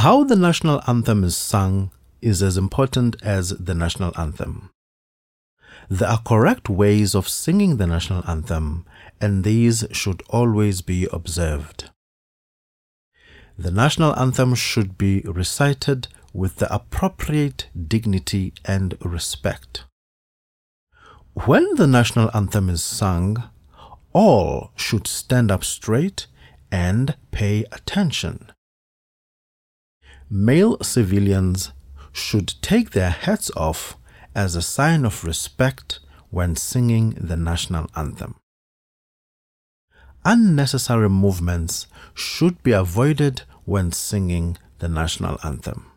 How the national anthem is sung is as important as the national anthem. There are correct ways of singing the national anthem, and these should always be observed. The national anthem should be recited with the appropriate dignity and respect. When the national anthem is sung, all should stand up straight and pay attention. Male civilians should take their hats off as a sign of respect when singing the national anthem. Unnecessary movements should be avoided when singing the national anthem.